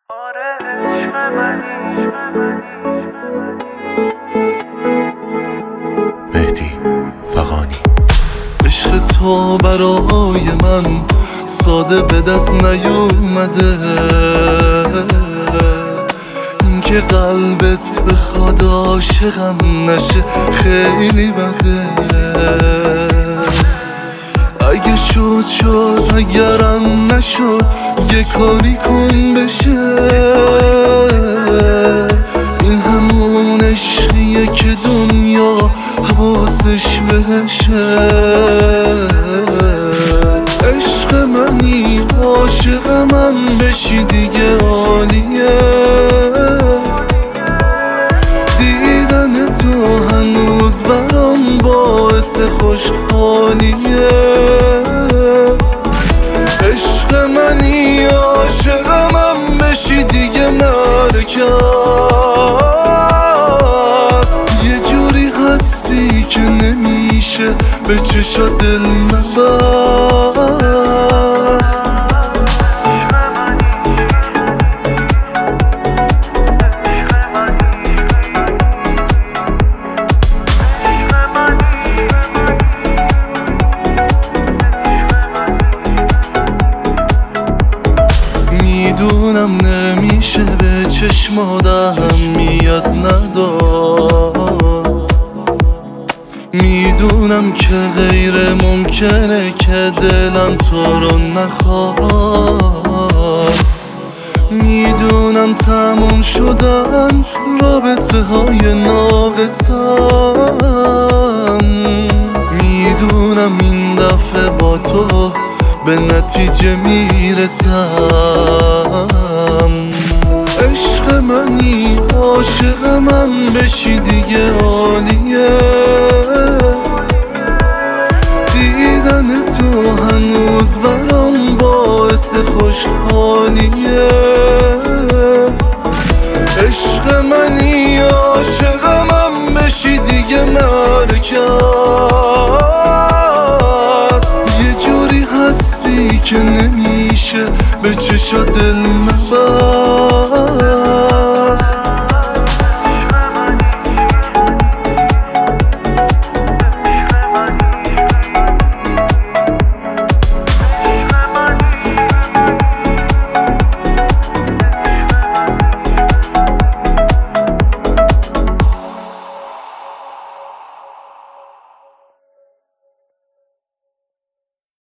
مهدی فغانی. عشق تو برای من ساده به دست نیومده، این که قلبت بخواد عاشقم نشه خیلی بده. اگه شد اگرم نشد یه کاری کن بشه، این همون عشقیه که دنیا حواسش بهشه. عشق منی عاشق من بشی دیگه عالیه، دیدن تو هنوز برام باعث خوشحالیه. عشق منی عاشق من بشی دیگه مرکز، یه جوری هستی که نمیشه به چشا دل نبست. میدونم نمیشه به چشمادم میاد ندار، میدونم که غیر ممکنه که دلم تو رو نخواد، میدونم تموم شدن رابطه های ناقصم، میدونم این دفعه با تو به نتیجه میرسم. عشق منی عاشق من بشی دیگه عالیه، دیدن تو هنوز برام باعث خوشحالیه. عشق منی عاشق من بشی دیگه مرکز، یه جوری هستی که نمیشه به چشا دل نبست.